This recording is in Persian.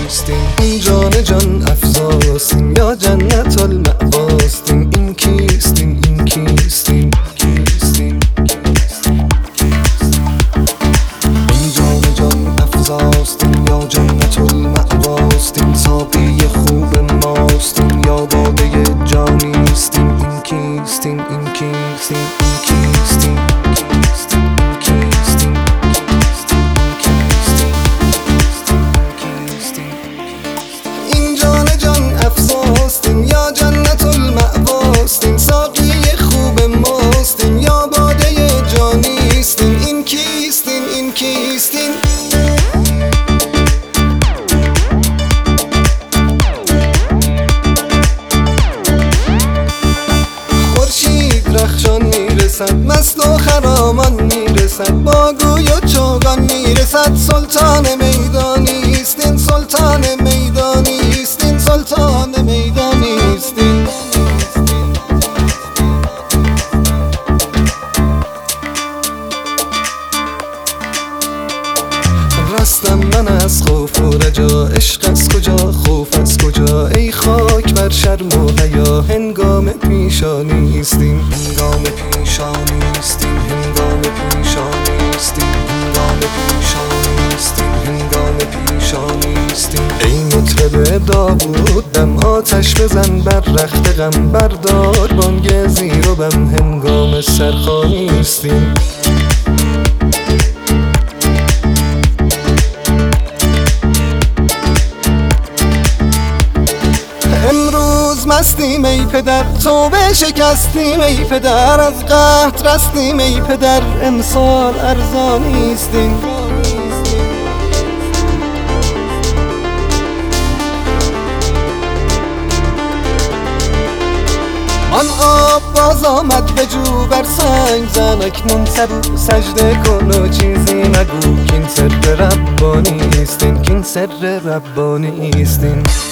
نیستیم. این جان جان افزاستیم یا جنت المأواستیم. این کیستیم این کیستیم کیستیم این جان جان افزاستیم یا جنت المأواستیم. ساقی خوب ماستیم یا باده جانیستیم. این کیستیم این کیستیم این کیستیم یا جنت المأواستیم. ساقی خوب ماستیم یا باده جانیستیم. این کیستیم این کیستیم. خورشید رخشان میرسد، مست و خرامان میرسد، با گوی و چوگان میرسد. سلطان میدانیستین سلطان میدانیستین سلطان میدانیستین. رستم من از خوف و رجا، عشق از کجا خوف از کجا. ای خاک بر شرم و حیا، هنگام پیشانیستیم هنگام پیشانیستیم هنگام پیشانیستیم هنگام پیشانیستیم هنگام پیشانیستیم. ای مطرب داوود دم آتش بزن بر رخت غم، بردار بانگ زیر و بم هنگام سرخوانیستیم. امروز مستیم ای پدر، توبه شکستیم ای پدر، از قحط رستیم ای پدر، امسال ارزانیستیم. آن آب باز آمد به جو، بر سنگ زن اکنون سبو، سجده کن و چیزی نگو. کین سر ربانیستین کین سر ربانیستین.